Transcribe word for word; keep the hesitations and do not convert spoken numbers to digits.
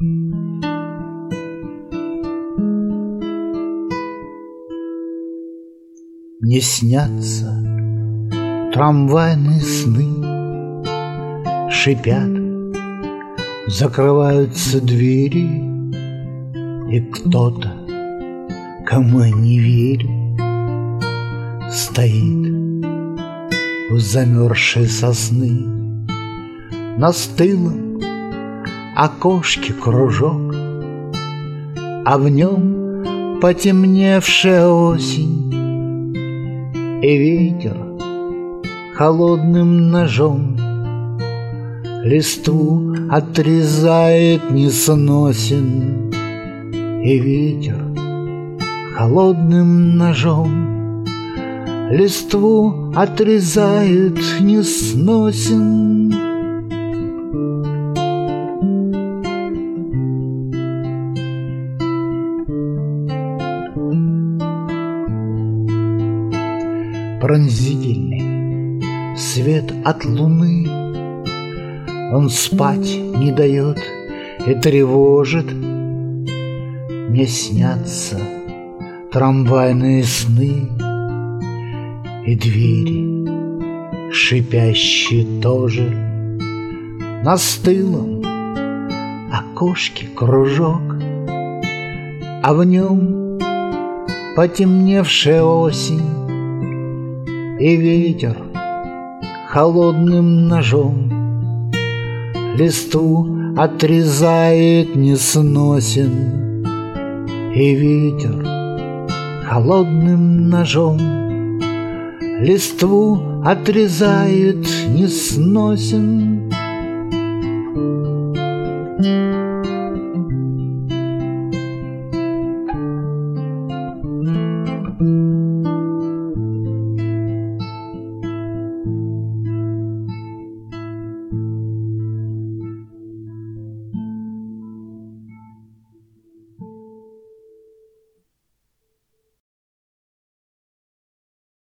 Мне снятся трамвайные сны, шипят, закрываются двери, и кто-то, кому я не верю, стоит у замерзшей сосны. На стылом окошке кружок, а в нем потемневшая осень, и ветер холодным ножом листву отрезает несносен, и ветер холодным ножом листву отрезает несносен. Пронзительный свет от луны, он спать не дает и тревожит. Мне снятся трамвайные сны и двери шипящие тоже. На стылом окошке кружок, а в нем потемневшая осень, и ветер холодным ножом листву отрезает несносен, и ветер холодным ножом листву отрезает несносен.